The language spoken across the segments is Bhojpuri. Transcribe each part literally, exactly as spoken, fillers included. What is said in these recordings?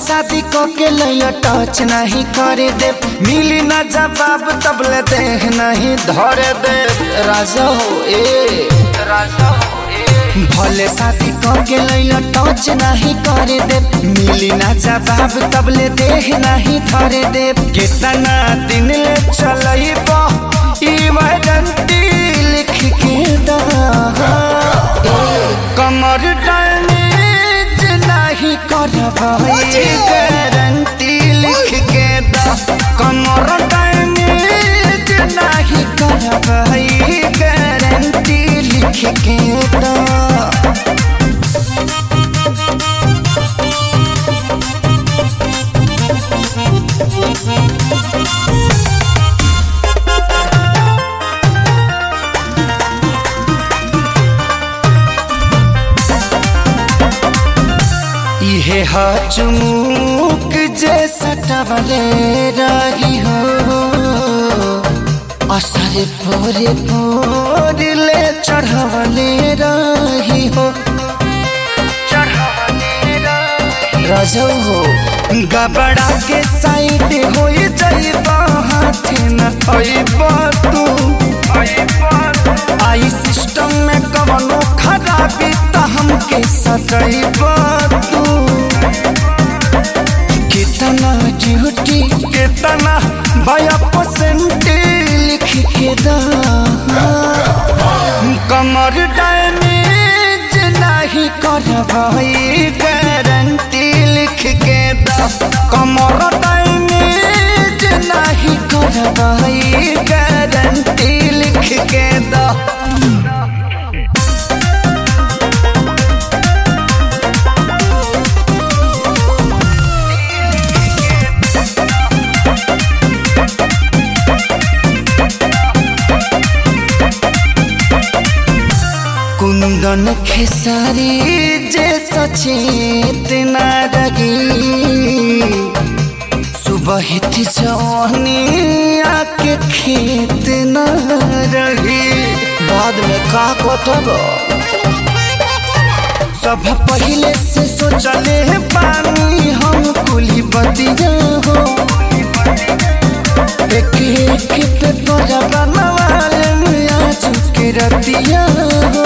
शादी को के लैया टच नहीं करे दे, मिली ना जवाब तबले देह नहीं धरे दे। राजा हो ए राजा हो ए भले शादी को के लैया टच नहीं करे दे, मिली ना जवाब तबले देह नहीं धरे दे। कितना दिन ले चलई बा इमरजेंसी लिख के दा, कमर डैमेज नहीं करबई गारंटी लिख के दा, कमर डैमेज नहीं करबई गारंटी लिख के दा। इहे चुमुक जैसा टवले रही हो, असर पूरे पूरे ले चढ़वले रही हो। रजो हो गबड़ा के साइड हो जाइबा, हाथ न थइबा तू। आई सिस्टम में कवनो खराबी त हमके सटइबा तू। कितना ड्यूटी कितना बाया परसेंट लिख के दा, कमर डैमेज नहीं करबई गारंटी लिख के दा, कमर डैमेज नहीं करबई गारंटी लिख के दा। कुंदन खेसारी जे सचेत न रही, सुबह जवानी आके खेत न रही। बाद में का कटब सब पहले से सोचले पानी हम कुली बतिया हो। एक एक पे पर बनवाले आज के रतिया हो।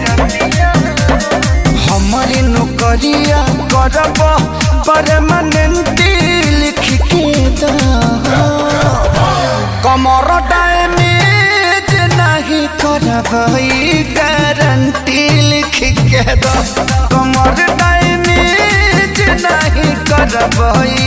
हमारी नौकरिया करब परमानेंट लिख के दा, कमर डैमेज नहीं करबई गारंटी लिख के दा, कमर डैमेज नहीं करबई